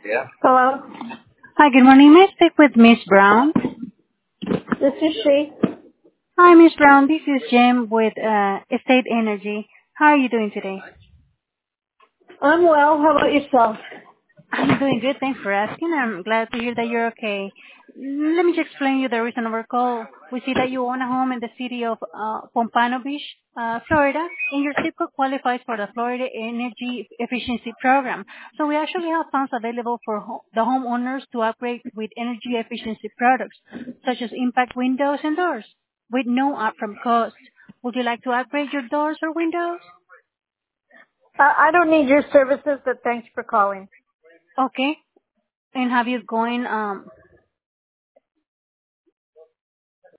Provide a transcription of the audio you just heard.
Hello, Hi, good morning. May I speak with Miss Brown? this is she. Hi, Miss Brown. This is Jim with Estate Energy. How are you doing today? I'm well. How about yourself? I'm doing good. Thanks for asking. I'm glad to hear that you're okay. Let me just explain you the reason of our call. We see that you own a home in the city of Pompano Beach, Florida, and your zip code qualifies for the Florida Energy Efficiency Program. So we actually have funds available for the homeowners to upgrade with energy efficiency products, such as impact windows and doors, with no upfront cost. Would you like to upgrade your doors or windows? I don't need your services, but thanks for calling. Okay. And have you going